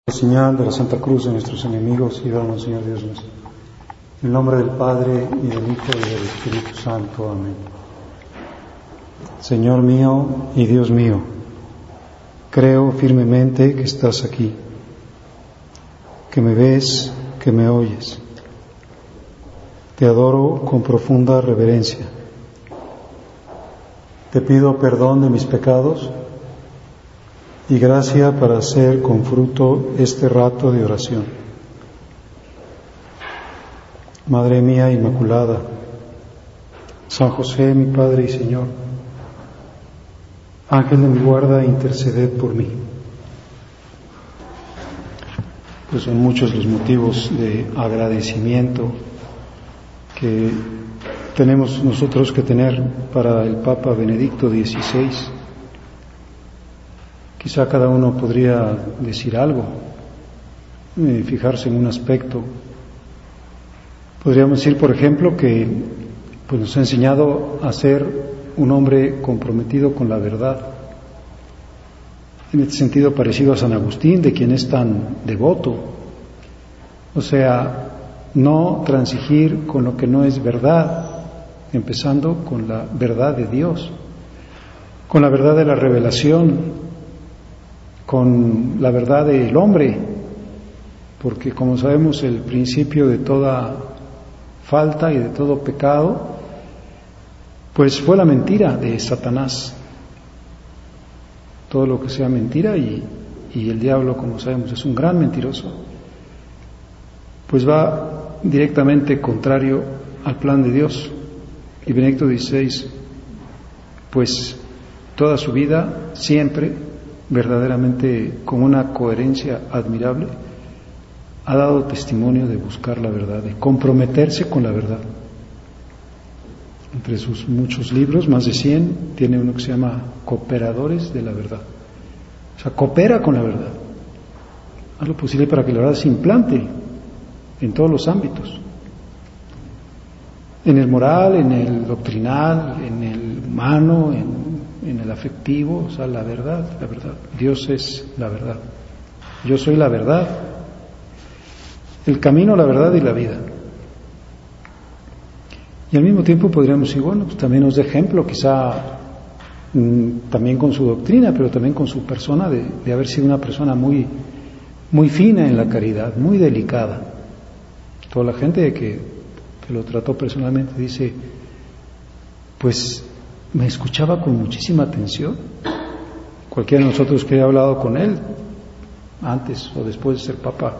Señal de la Santa Cruz de nuestros enemigos, líbranos, Señor Dios nuestro. En el nombre del Padre, y del Hijo, y del Espíritu Santo. Amén. Señor mío y Dios mío, creo firmemente que estás aquí, que me ves, que me oyes. Te adoro con profunda reverencia. Te pido perdón de mis pecados y gracia para hacer con fruto este rato de oración. Madre mía Inmaculada, San José, mi Padre y Señor, Ángel de mi guarda, interceded por mí. Pues son muchos los motivos de agradecimiento que tenemos nosotros que tener para el Papa Benedicto XVI. Quizá cada uno podría decir algo, fijarse en un aspecto. Podríamos decir, por ejemplo, que pues nos ha enseñado a ser un hombre comprometido con la verdad. En este sentido, parecido a San Agustín, de quien es tan devoto. O sea, no transigir con lo que no es verdad, empezando con la verdad de Dios, con la verdad de la revelación, con la verdad del hombre, porque como sabemos el principio de toda falta y de todo pecado, pues fue la mentira de Satanás. Todo lo que sea mentira, y el diablo, como sabemos, es un gran mentiroso, pues va directamente contrario al plan de Dios. Y Benedicto XVI, pues toda su vida, siempre verdaderamente con una coherencia admirable, ha dado testimonio de buscar la verdad, de comprometerse con la verdad. Entre sus muchos libros, más de 100, tiene uno que se llama Cooperadores de la Verdad. O sea, coopera con la verdad. Haz lo posible para que la verdad se implante en todos los ámbitos. En el moral, en el doctrinal, en el humano, en el afectivo, o sea, la verdad. Dios es la verdad. Yo soy la verdad, el camino, la verdad y la vida. Y al mismo tiempo podríamos decir, bueno, pues también nos da ejemplo, quizá también con su doctrina, pero también con su persona, de haber sido una persona muy, muy fina en la caridad, muy delicada. Toda la gente que lo trató personalmente dice, pues me escuchaba con muchísima atención. Cualquiera de nosotros que haya hablado con él antes o después de ser papa,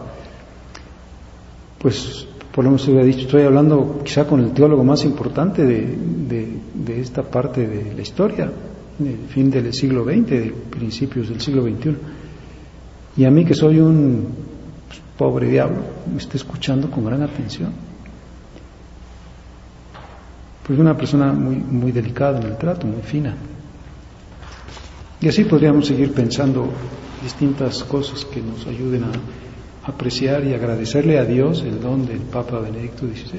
pues por lo menos se hubiera dicho, estoy hablando quizá con el teólogo más importante de esta parte de la historia, del fin del siglo XX, de principios del siglo XXI. Y a mí, que soy un pobre diablo, me está escuchando con gran atención. Pues una persona muy, muy delicada en el trato, muy fina. Y así podríamos seguir pensando distintas cosas que nos ayuden a apreciar y agradecerle a Dios el don del Papa Benedicto XVI.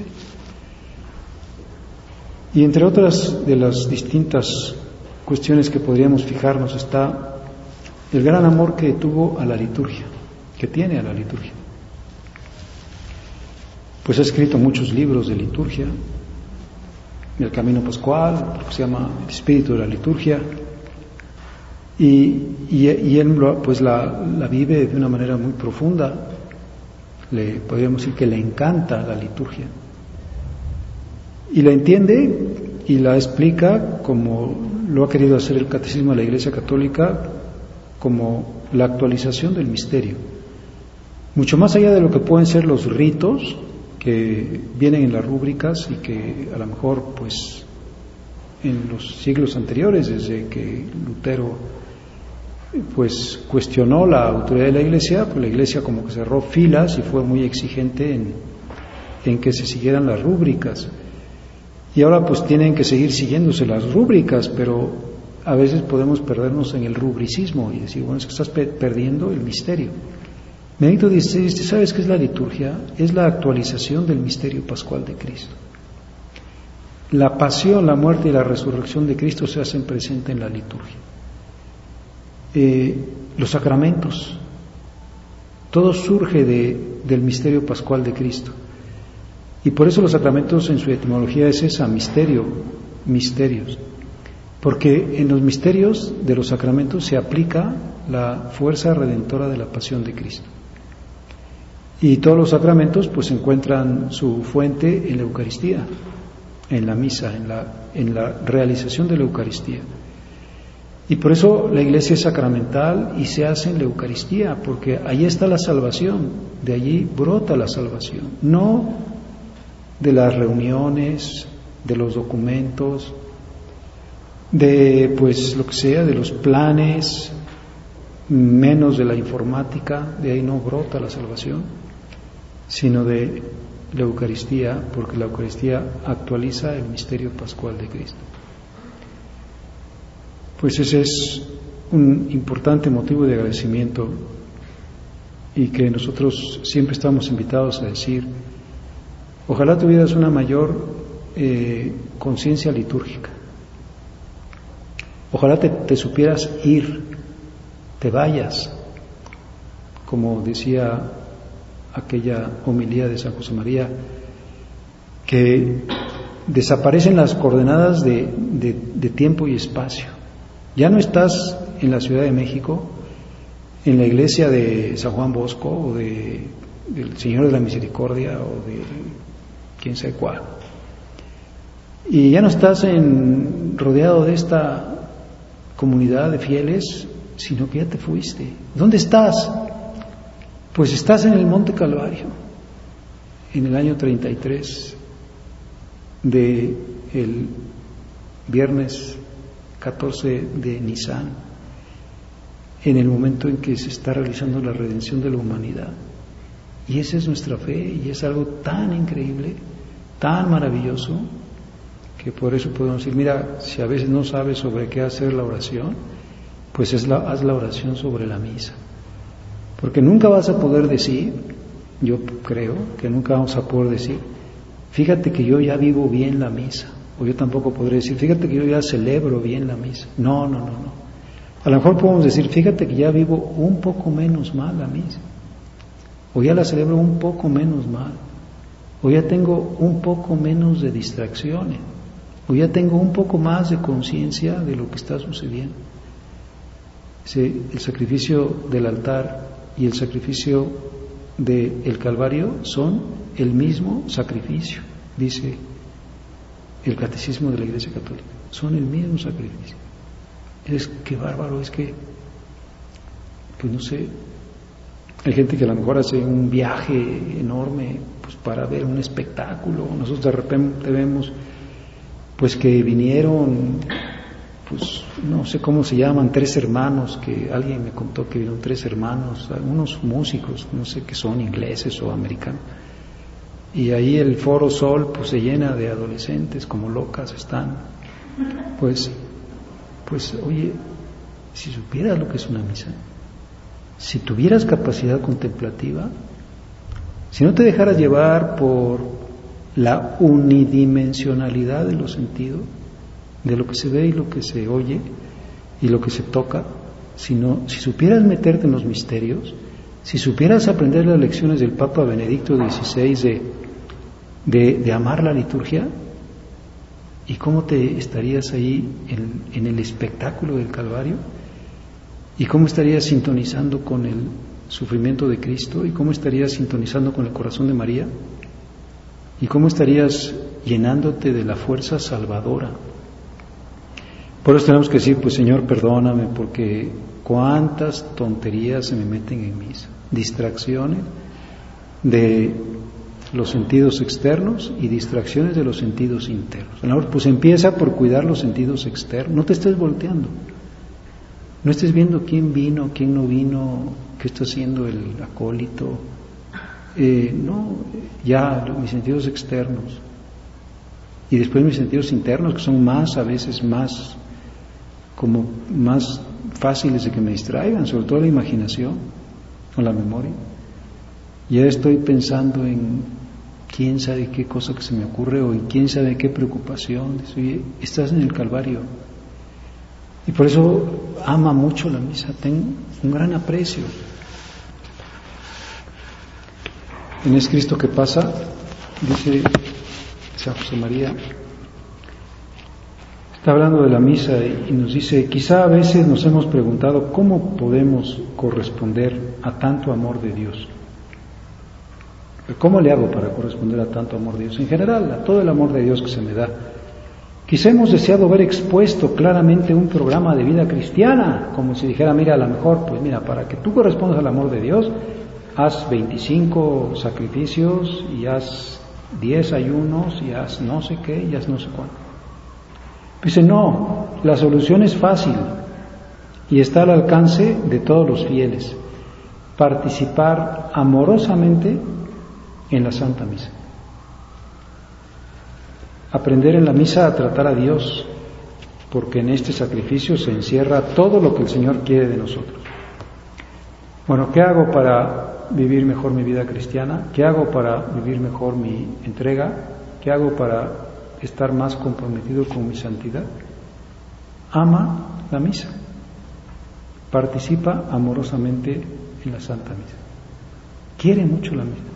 Y entre otras de las distintas cuestiones que podríamos fijarnos está el gran amor que tuvo a la liturgia, que tiene a la liturgia. Pues ha escrito muchos libros de liturgia, el Camino Pascual, que se llama El Espíritu de la Liturgia, y él pues la vive de una manera muy profunda. Podríamos decir que le encanta la liturgia, y la entiende y la explica como lo ha querido hacer el Catecismo de la Iglesia Católica, como la actualización del misterio, mucho más allá de lo que pueden ser los ritos que vienen en las rúbricas y que a lo mejor pues en los siglos anteriores, desde que Lutero pues cuestionó la autoridad de la Iglesia, pues la Iglesia como que cerró filas y fue muy exigente en que se siguieran las rúbricas, y ahora pues tienen que seguir siguiéndose las rúbricas, pero a veces podemos perdernos en el rubricismo y decir, bueno, es que estás perdiendo el misterio. Benedicto XVI, ¿sabes qué es la liturgia? Es la actualización del misterio pascual de Cristo. La pasión, la muerte y la resurrección de Cristo se hacen presente en la liturgia. Los sacramentos, Todo surge del misterio pascual de Cristo. Y por eso los sacramentos en su etimología es esa, misterio, misterios. Porque en los misterios de los sacramentos se aplica la fuerza redentora de la pasión de Cristo. Y todos los sacramentos pues encuentran su fuente en la Eucaristía, en la misa, en la realización de la Eucaristía. Y por eso la Iglesia es sacramental y se hace en la Eucaristía, porque ahí está la salvación, de allí brota la salvación, no de las reuniones, de los documentos, de pues lo que sea, de los planes, menos de la informática, de ahí no brota la salvación, sino de la Eucaristía, porque la Eucaristía actualiza el misterio pascual de Cristo. Pues ese es un importante motivo de agradecimiento y que nosotros siempre estamos invitados a decir, ojalá tuvieras una mayor conciencia litúrgica, ojalá te supieras ir, te vayas, como decía aquella homilía de San José María, que desaparecen las coordenadas de tiempo y espacio. Ya no estás en la Ciudad de México, en la iglesia de San Juan Bosco o del Señor de la Misericordia o de quién sabe cuál. Y ya no estás rodeado de esta comunidad de fieles, sino que ya te fuiste. ¿Dónde estás? Pues estás en el Monte Calvario, en el año 33 del viernes 14 de Nisan, en el momento en que se está realizando la redención de la humanidad. Y esa es nuestra fe, y es algo tan increíble, tan maravilloso, que por eso podemos decir, mira, si a veces no sabes sobre qué hacer la oración, pues haz la oración sobre la misa. Porque nunca vas a poder decir, yo creo que nunca vamos a poder decir, fíjate que yo ya vivo bien la misa. O yo tampoco podré decir, fíjate que yo ya celebro bien la misa. No. A lo mejor podemos decir, fíjate que ya vivo un poco menos mal la misa. O ya la celebro un poco menos mal. O ya tengo un poco menos de distracciones. O ya tengo un poco más de conciencia de lo que está sucediendo. El sacrificio del altar y el sacrificio del Calvario son el mismo sacrificio, dice el Catecismo de la Iglesia Católica, son el mismo sacrificio. Qué bárbaro, es que, pues no sé, hay gente que a lo mejor hace un viaje enorme pues para ver un espectáculo. Nosotros de repente vemos pues que vinieron, pues no sé cómo se llaman, 3 hermanos, que alguien me contó que vinieron 3 hermanos, algunos músicos, no sé qué son, ingleses o americanos. Y ahí el Foro Sol pues se llena de adolescentes como locas están. Pues oye, si supieras lo que es una misa, si tuvieras capacidad contemplativa, si no te dejaras llevar por la unidimensionalidad de los sentidos, de lo que se ve y lo que se oye y lo que se toca, si supieras meterte en los misterios, si supieras aprender las lecciones del Papa Benedicto XVI de amar la liturgia, ¿y cómo te estarías ahí en el espectáculo del Calvario? ¿Y cómo estarías sintonizando con el sufrimiento de Cristo? ¿Y cómo estarías sintonizando con el corazón de María? ¿Y cómo estarías llenándote de la fuerza salvadora? Por eso tenemos que decir, pues Señor, perdóname, porque cuántas tonterías se me meten en mis distracciones de los sentidos externos y distracciones de los sentidos internos. Pues empieza por cuidar los sentidos externos, no te estés volteando, no estés viendo quién vino, quién no vino, qué está haciendo el acólito, mis sentidos externos y después mis sentidos internos, que son a veces más fáciles de que me distraigan, sobre todo la imaginación o la memoria. Ya estoy pensando en quién sabe qué cosa que se me ocurre o en quién sabe qué preocupación. Oye, estás en el Calvario. Y por eso ama mucho la misa, tengo un gran aprecio. En Es Cristo que pasa, dice San José María, está hablando de la misa y nos dice, quizá a veces nos hemos preguntado cómo podemos corresponder a tanto amor de Dios. ¿Cómo le hago para corresponder a tanto amor de Dios? En general, a todo el amor de Dios que se me da. Quizá hemos deseado ver expuesto claramente un programa de vida cristiana, como si dijera, mira, a lo mejor, pues mira, para que tú correspondas al amor de Dios, haz 25 sacrificios y haz 10 ayunos y haz no sé qué y haz no sé cuánto. Dice, no, la solución es fácil y está al alcance de todos los fieles. Participar amorosamente en la Santa Misa. Aprender en la misa a tratar a Dios, porque en este sacrificio se encierra todo lo que el Señor quiere de nosotros. Bueno, ¿qué hago para vivir mejor mi vida cristiana? ¿Qué hago para vivir mejor mi entrega? ¿Qué hago para estar más comprometido con mi santidad? Ama la misa. Participa amorosamente en la Santa Misa. Quiere mucho la misa.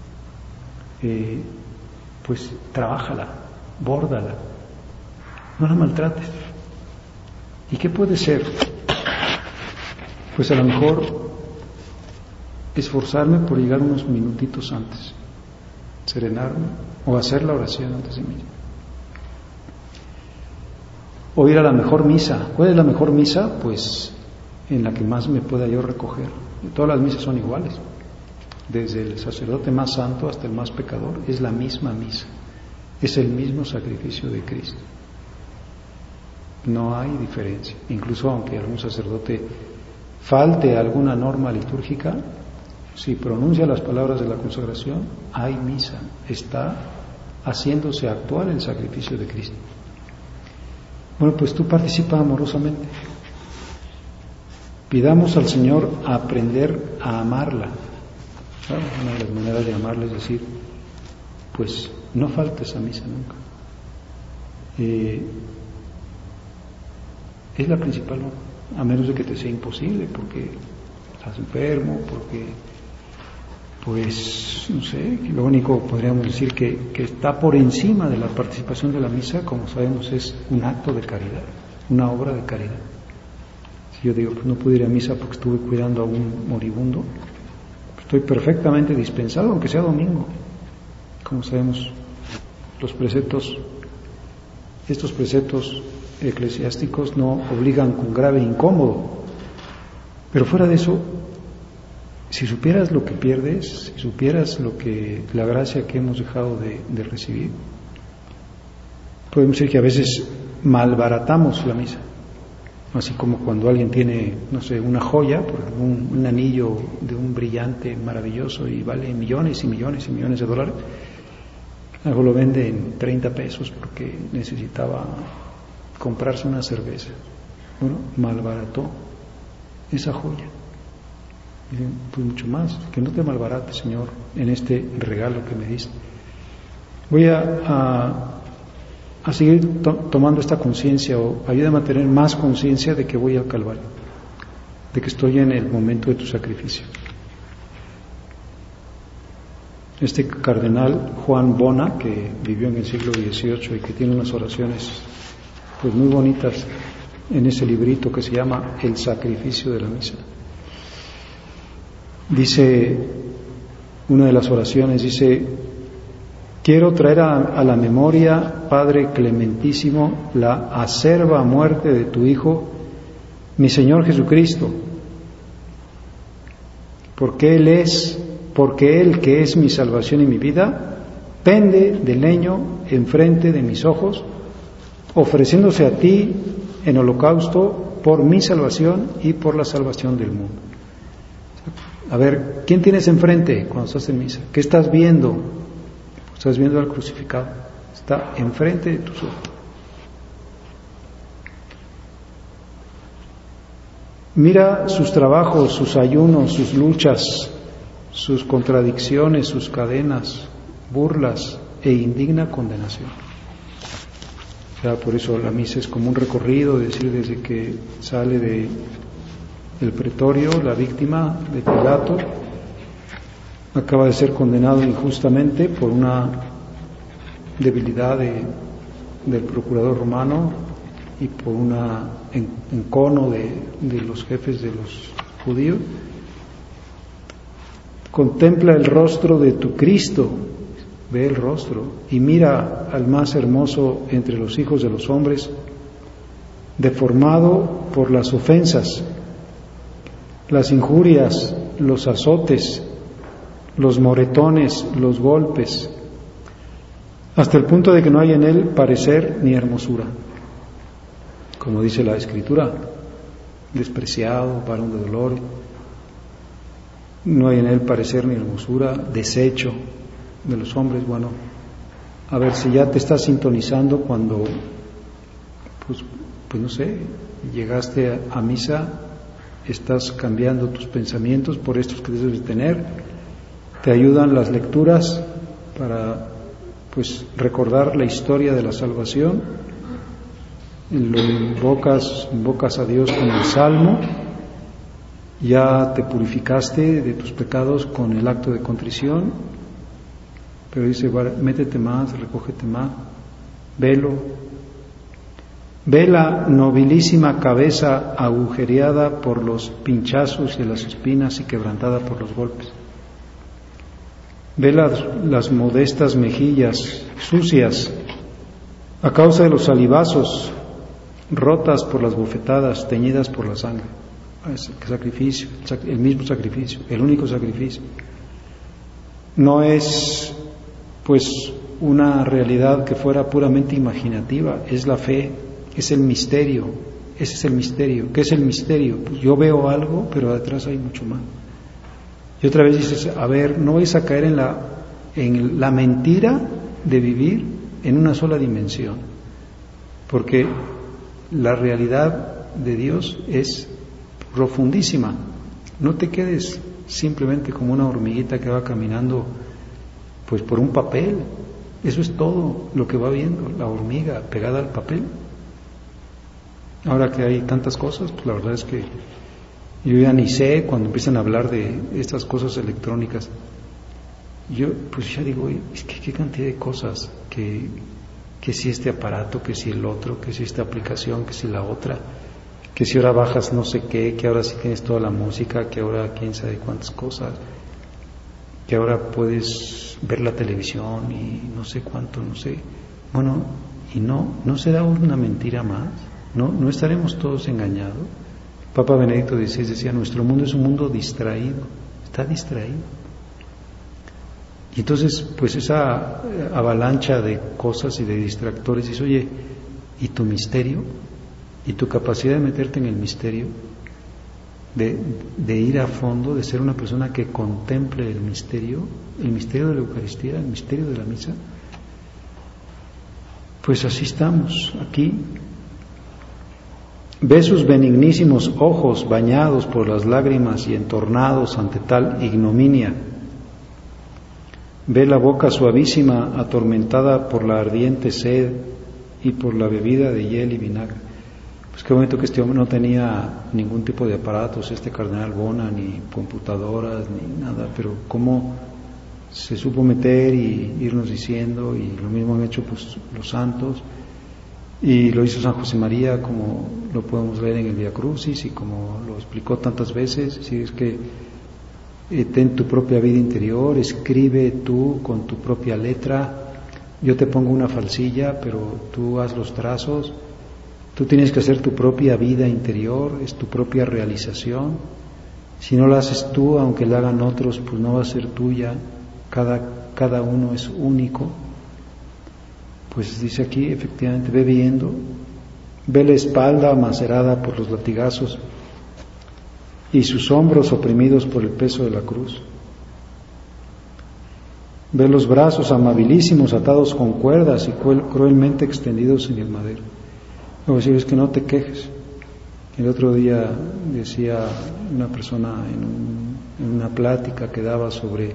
Pues trabájala, bórdala, no la maltrates. ¿Y qué puede ser? Pues a lo mejor esforzarme por llegar unos minutitos antes, serenarme o hacer la oración antes de mí. O ir a la mejor misa. ¿Cuál es la mejor misa? Pues en la que más me pueda yo recoger. Todas las misas son iguales. Desde el sacerdote más santo hasta el más pecador, es la misma misa, es el mismo sacrificio de Cristo. No hay diferencia. Incluso aunque algún sacerdote falte alguna norma litúrgica, si pronuncia las palabras de la consagración, hay misa, está haciéndose actual el sacrificio de Cristo. Bueno, pues tú participa amorosamente. Pidamos al Señor aprender a amarla. Claro, una de las maneras de amarla es decir, pues no faltes a misa nunca. Es la principal, a menos de que te sea imposible, porque estás enfermo, porque, pues, no sé, lo único podríamos decir que está por encima de la participación de la misa, como sabemos, es un acto de caridad, una obra de caridad. Si yo digo, pues no pude ir a misa porque estuve cuidando a un moribundo, estoy perfectamente dispensado, aunque sea domingo. Como sabemos, estos preceptos eclesiásticos no obligan con grave incómodo. Pero fuera de eso, si supieras lo que pierdes, si supieras la gracia que hemos dejado de recibir, podemos decir que a veces malbaratamos la misa. Así como cuando alguien tiene, no sé, una joya, por ejemplo, un anillo de un brillante maravilloso y vale millones y millones y millones de dólares, luego lo vende en 30 pesos porque necesitaba comprarse una cerveza. Bueno, malbarató esa joya. Dicen, pues mucho más, que no te malbarates, Señor, en este regalo que me diste. Voy a seguir tomando esta conciencia, o ayúdame a tener más conciencia de que voy al Calvario, de que estoy en el momento de tu sacrificio. Este cardenal Juan Bona, que vivió en el siglo XVIII y que tiene unas oraciones pues muy bonitas en ese librito que se llama El sacrificio de la misa, dice, una de las oraciones dice: quiero traer a la memoria, Padre clementísimo, la acerba muerte de tu Hijo, mi Señor Jesucristo, porque Él que es mi salvación y mi vida, pende de leño enfrente de mis ojos, ofreciéndose a ti en holocausto por mi salvación y por la salvación del mundo. A ver, ¿quién tienes enfrente cuando estás en misa? ¿Qué estás viendo? Estás viendo al crucificado, está enfrente de tus ojos. Mira sus trabajos, sus ayunos, sus luchas, sus contradicciones, sus cadenas, burlas e indigna condenación. O sea, por eso la misa es como un recorrido, es decir, desde que sale del pretorio la víctima de Pilato, acaba de ser condenado injustamente por una debilidad del procurador romano y por una encono de los jefes de los judíos. Contempla el rostro de tu Cristo, ve el rostro y mira al más hermoso entre los hijos de los hombres, deformado por las ofensas, las injurias, los azotes, los moretones, los golpes, hasta el punto de que no hay en él parecer ni hermosura. Como dice la Escritura, despreciado, varón de dolor, no hay en él parecer ni hermosura, desecho de los hombres. Bueno, a ver si ya te estás sintonizando cuando, pues no sé, llegaste a misa, estás cambiando tus pensamientos por estos que debes tener. Te ayudan las lecturas para, pues, recordar la historia de la salvación. Lo invocas a Dios con el salmo. Ya te purificaste de tus pecados con el acto de contrición, pero dice, métete más, recógete más, velo. Ve la nobilísima cabeza agujereada por los pinchazos de las espinas y quebrantada por los golpes. Ve las modestas mejillas sucias a causa de los salivazos, rotas por las bofetadas, teñidas por la sangre. Sacrificio, el mismo sacrificio, el único sacrificio. No es, pues, una realidad que fuera puramente imaginativa, es la fe, es el misterio, ese es el misterio. ¿Qué es el misterio? Pues yo veo algo, pero detrás hay mucho más. Y otra vez dices, a ver, no vais a caer en la mentira de vivir en una sola dimensión, porque la realidad de Dios es profundísima. No te quedes simplemente como una hormiguita que va caminando pues por un papel. Eso es todo lo que va viendo la hormiga pegada al papel. Ahora que hay tantas cosas, pues la verdad es que yo ya ni sé cuando empiezan a hablar de estas cosas electrónicas. Yo pues ya digo, es que qué cantidad de cosas, que si este aparato, que si el otro, que si esta aplicación, que si la otra, que si ahora bajas no sé qué, que ahora sí tienes toda la música, que ahora quién sabe cuántas cosas, que ahora puedes ver la televisión y no sé cuánto, no sé. Bueno, y no será una mentira más, no estaremos todos engañados. Papa Benedicto XVI decía, nuestro mundo es un mundo distraído, está distraído. Y entonces, pues esa avalancha de cosas y de distractores dice, oye, ¿y tu misterio? ¿Y tu capacidad de meterte en el misterio? De ir a fondo, de ser una persona que contemple el misterio de la Eucaristía, el misterio de la misa. Pues así estamos, aquí. Ve sus benignísimos ojos bañados por las lágrimas y entornados ante tal ignominia. Ve la boca suavísima atormentada por la ardiente sed y por la bebida de hiel y vinagre. Pues qué bonito que este hombre no tenía ningún tipo de aparatos, este cardenal Bona, ni computadoras, ni nada, pero cómo se supo meter y irnos diciendo, y lo mismo han hecho pues los santos, y lo hizo San José María, como lo podemos leer en el Via Crucis, y como lo explicó tantas veces. Si es que ten tu propia vida interior, escribe tú con tu propia letra, yo te pongo una falsilla, pero tú haz los trazos. Tú tienes que hacer tu propia vida interior, es tu propia realización. Si no la haces tú, aunque la hagan otros, pues no va a ser tuya. Cada uno es único. Pues dice aquí, efectivamente, ve viendo, ve la espalda macerada por los latigazos y sus hombros oprimidos por el peso de la cruz. Ve los brazos amabilísimos atados con cuerdas y cruelmente extendidos en el madero. Luego si es que no te quejes. El otro día decía una persona en una plática que daba sobre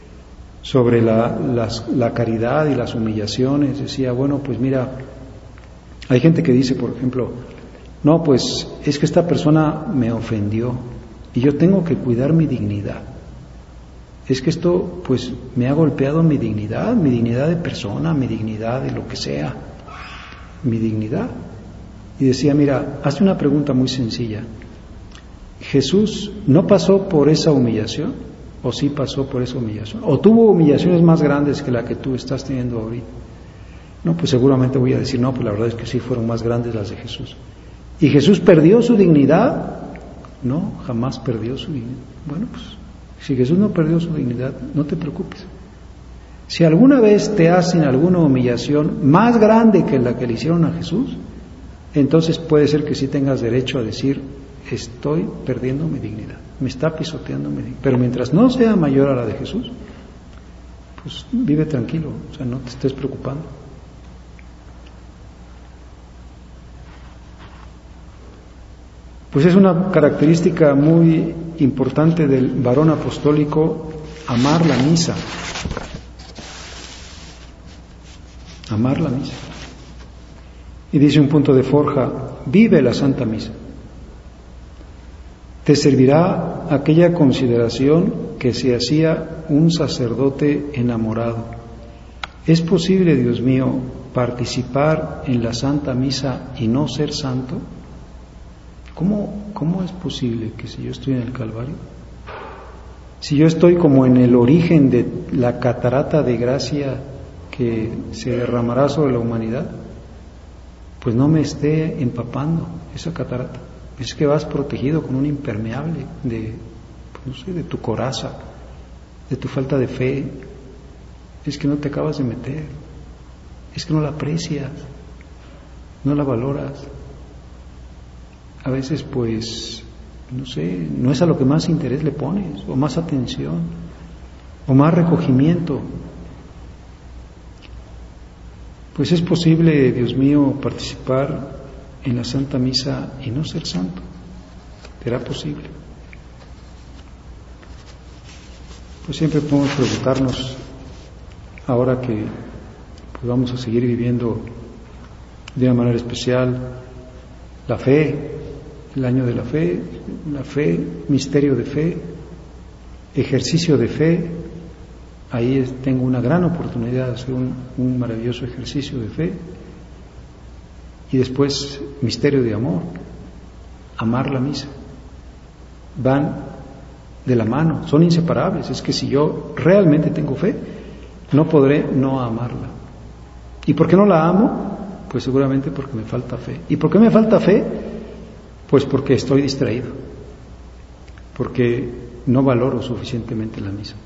la caridad y las humillaciones, decía, bueno, pues mira, hay gente que dice, por ejemplo, no, pues es que esta persona me ofendió y yo tengo que cuidar mi dignidad. es que esto pues me ha golpeado mi dignidad de persona, mi dignidad de lo que sea, mi dignidad. Y decía, mira, hazte una pregunta muy sencilla. ¿Jesús no pasó por esa humillación? ¿O sí pasó por esa humillación? ¿O tuvo humillaciones más grandes que la que tú estás teniendo ahorita? No, pues seguramente voy a decir, no, pues la verdad es que sí fueron más grandes las de Jesús. ¿Y Jesús perdió su dignidad? No, jamás perdió su dignidad. Bueno, pues si Jesús no perdió su dignidad, no te preocupes. Si alguna vez te hacen alguna humillación más grande que la que le hicieron a Jesús, entonces puede ser que sí tengas derecho a decir, estoy perdiendo mi dignidad, me está pisoteando mi dignidad. Pero mientras no sea mayor a la de Jesús, pues vive tranquilo, o sea, no te estés preocupando. Pues es una característica muy importante del varón apostólico amar la misa. Amar la misa. Y dice un punto de Forja, vive la Santa Misa. Te servirá aquella consideración que se hacía un sacerdote enamorado. ¿Es posible, Dios mío, participar en la Santa Misa y no ser santo? ¿Cómo es posible que si yo estoy en el Calvario, si yo estoy como en el origen de la catarata de gracia que se derramará sobre la humanidad, pues no me esté empapando esa catarata? Es que vas protegido con un impermeable de, pues no sé, de tu coraza, de tu falta de fe. Es que no te acabas de meter, es que no la aprecias, no la valoras. A veces pues, no sé, no es a lo que más interés le pones, o más atención, o más recogimiento. Pues es posible, Dios mío, participar en la Santa Misa y no ser santo. ¿Será posible? Pues siempre podemos preguntarnos, ahora que pues vamos a seguir viviendo de una manera especial la fe, el año de la fe, misterio de fe, ejercicio de fe. Ahí tengo una gran oportunidad de hacer un maravilloso ejercicio de fe. Y después, misterio de amor, amar la misa. Van de la mano, son inseparables. Es que si yo realmente tengo fe, no podré no amarla. ¿Y por qué no la amo? Pues seguramente porque me falta fe. ¿Y por qué me falta fe? Pues porque estoy distraído, porque no valoro suficientemente la misa,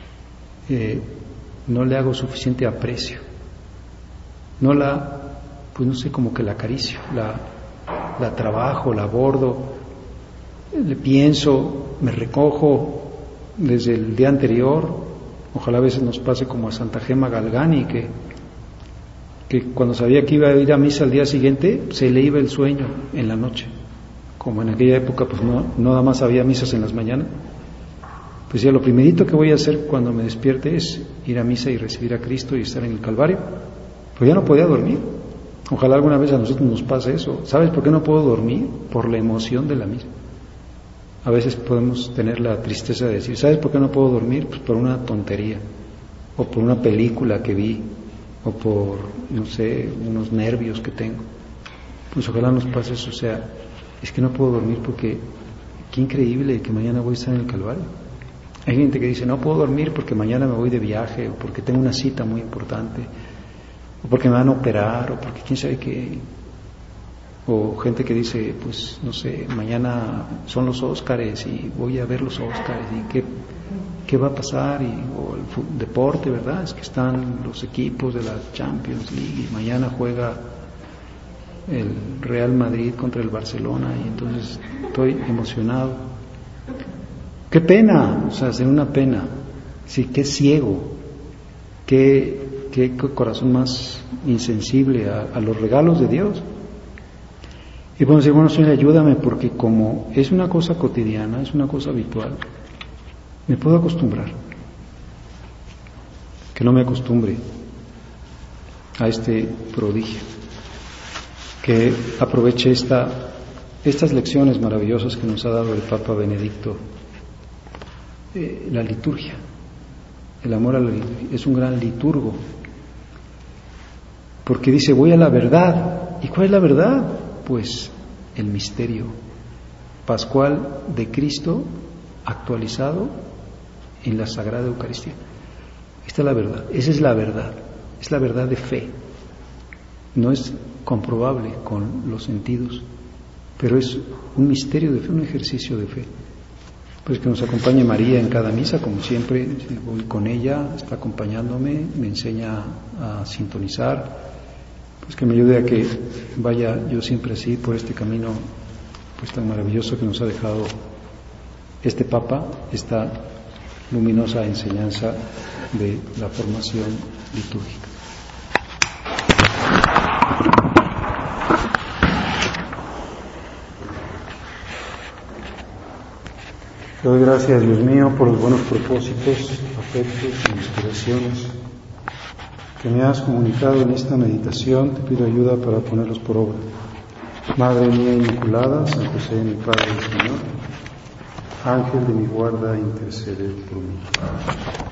no le hago suficiente aprecio, no la, pues no sé, como que la acaricio, la trabajo, la abordo, le pienso, me recojo desde el día anterior. Ojalá a veces nos pase como a Santa Gema Galgani, que cuando sabía que iba a ir a misa al día siguiente, se le iba el sueño en la noche. Como en aquella época pues no nada más había misas en las mañanas, pues ya lo primerito que voy a hacer cuando me despierte es ir a misa y recibir a Cristo y estar en el Calvario. Pues ya no podía dormir. Ojalá alguna vez a nosotros nos pase eso. ¿Sabes por qué no puedo dormir? Por la emoción de la misa. A veces podemos tener la tristeza de decir, ¿sabes por qué no puedo dormir? Pues por una tontería, o por una película que vi, o por, no sé, unos nervios que tengo. Pues ojalá nos pase eso. O sea, es que no puedo dormir porque qué increíble que mañana voy a estar en el Calvario. Hay gente que dice, no puedo dormir porque mañana me voy de viaje, o porque tengo una cita muy importante, o porque me van a operar, o porque quién sabe qué. O gente que dice, pues no sé, mañana son los Óscares y voy a ver los Óscares y qué va a pasar, o el deporte, ¿verdad? Es que están los equipos de la Champions League y mañana juega el Real Madrid contra el Barcelona y entonces estoy emocionado. ¡Qué pena! O sea, sería una pena. Sí, qué ciego, qué corazón más insensible a los regalos de Dios. Y podemos decir, bueno, Señor, ayúdame, porque como es una cosa cotidiana, es una cosa habitual, me puedo acostumbrar. Que no me acostumbre a este prodigio. Que aproveche estas lecciones maravillosas que nos ha dado el Papa Benedicto, la liturgia, El amor a la liturgia es un gran liturgo, porque dice, voy a la verdad. ¿Y cuál es la verdad? Pues el misterio pascual de Cristo actualizado en la Sagrada Eucaristía. Esta es la verdad, esa es la verdad de fe. No es comprobable con los sentidos, pero es un misterio de fe, un ejercicio de fe. Pues que nos acompañe María en cada misa, como siempre, voy con ella, está acompañándome, me enseña a sintonizar, pues que me ayude a que vaya yo siempre así por este camino pues tan maravilloso que nos ha dejado este Papa, esta luminosa enseñanza de la formación litúrgica. Te doy gracias, Dios mío, por los buenos propósitos, afectos e inspiraciones que me has comunicado en esta meditación. Te pido ayuda para ponerlos por obra. Madre mía Inmaculada, San José, mi Padre y Señor, Ángel de mi guarda, intercede por mí.